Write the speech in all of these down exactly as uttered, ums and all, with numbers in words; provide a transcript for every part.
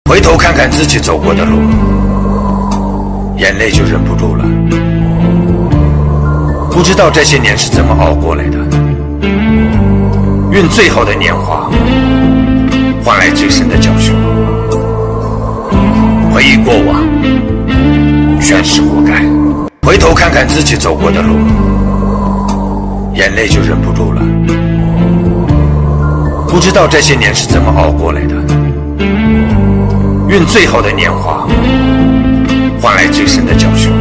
回头看看自己走过的路，眼泪就忍不住了。不知道这些年是怎么熬过来的，用最后的年华换来最深的教训。回忆过往，全是活该。回头看看自己走过的路，眼泪就忍不住了。不知道这些年是怎么熬过来的，用最后的年华换来最深的教训。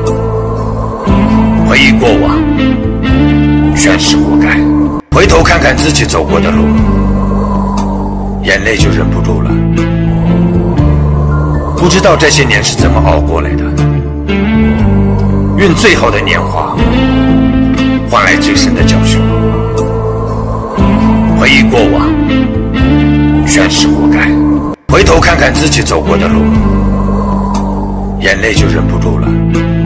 回忆过往，全是活该。回头看看自己走过的路，眼泪就忍不住了。不知道这些年是怎么熬过来的，用最后的年华换来最深的教训。回忆过往，全是活该。回头看看自己走过的路，眼泪就忍不住了。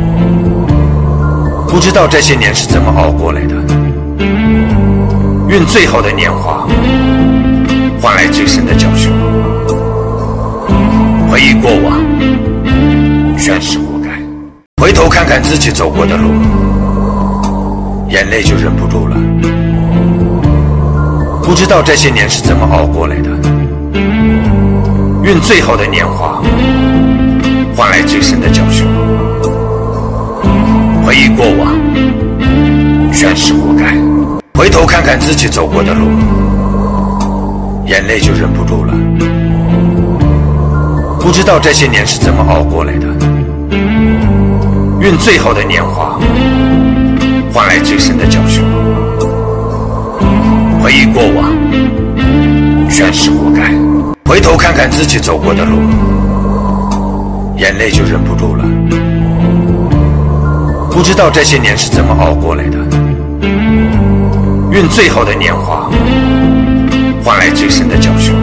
不知道这些年是怎么熬过来的，用最后的年华换来最深的教训。回忆过往，全是活该。回头看看自己走过的路，眼泪就忍不住了。不知道这些年是怎么熬过来的，用最后的年华换来最深的教训。回忆过往，全是活该。回头看看自己走过的路，眼泪就忍不住了。不知道这些年是怎么熬过来的，用最后的年华换来最深的教训。回忆过往，全是活该。回头看看自己走过的路，眼泪就忍不住了。不知道这些年是怎么熬过来的，用最后的年华换来最深的教训。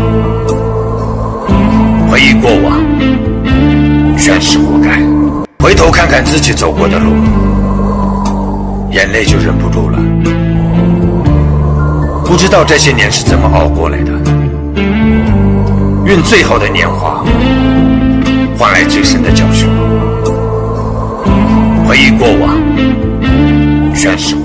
回忆过往，全是活该。回头看看自己走过的路，眼泪就忍不住了。不知道这些年是怎么熬过来的，用最后的年华换来最深的教训。回忆过往，全是